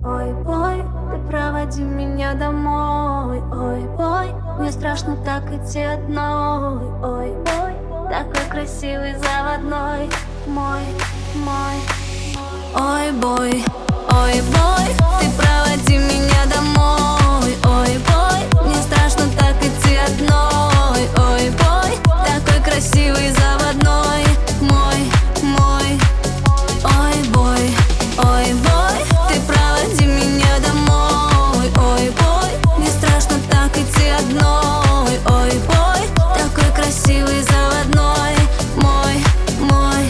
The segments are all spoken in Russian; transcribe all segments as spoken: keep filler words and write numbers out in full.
Ой, бой, ты проводи меня домой. Ой, бой, мне страшно так идти одной. Ой, бой, такой красивый заводной. Мой, мой. Ой, бой, ой, бой, ты проводи меня домой. Ой, бой, мне страшно так идти одной. Ой, бой, такой красивый заводной. Мой, мой. Ой, бой, ой, бой, ты проводи меня домой. Ой, бой, мне страшно так идти одной. Ой, бой, такой красивый заводной. Мой, мой.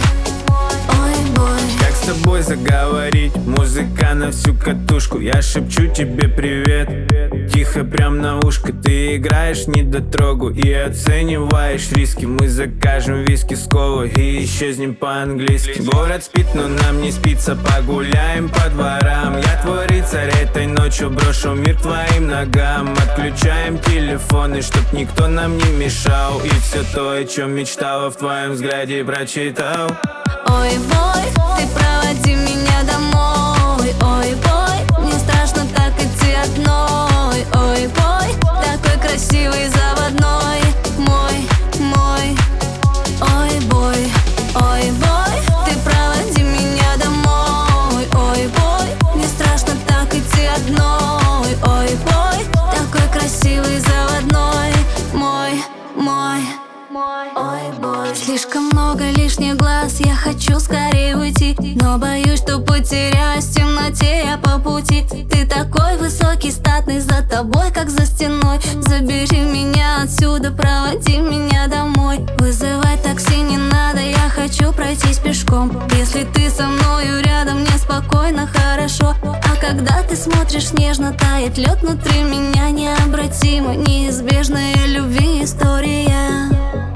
Ой, бой. Как с тобой заговорить? Музыка на всю катушку. Я шепчу тебе привет, тихо прям на ушко. Ты играешь недотрогу и оцениваешь риски. Мы закажем виски с колой и исчезнем по-английски. Город спит, но нам не спится. Погуляем по дворам. Я твой рыцарь, этой ночью брошу мир твоим ногам. Отключаем телефоны, чтоб никто нам не мешал. И все то, о чем мечтала, в твоем взгляде прочитал. Ой, бой, ты проводи меня домой. Ой, бой, мне страшно так идти одной. Ой, бой, такой красивый заводной. Мой, мой. Ой, бой, ой, бой, ты проводи меня домой. Ой, бой, мне страшно так идти одной. Ой, бой, такой красивый заводной. Мой, мой. Ой, бой. Слишком много лишних глаз, я хочу скорее уйти, но боюсь, что потеряюсь в темноте я по пути. Ты такой высокий, статный, за тобой, как за стеной. Забери меня отсюда, проводи меня домой. Вызывать такси не надо, я хочу пройтись пешком. Если ты со мною рядом, мне спокойно, хорошо. А когда ты смотришь нежно, тает лед внутри меня. Необратимо, неизбежная любви история.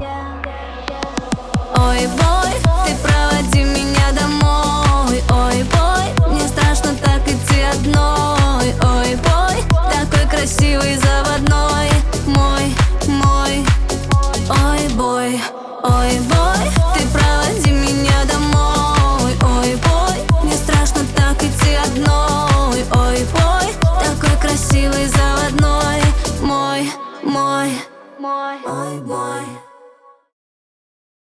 Ой, бой, ты проводи меня домой. Ой, бой, мне страшно так идти одной. Ой, бой, такой красивый заводной. Мой, мой. Ой, бой, ой, бой, ты проводи меня домой. Ой, бой, мне страшно так идти одной. Ой, бой, такой красивый заводной. Мой, мой, мой. Ой, бой.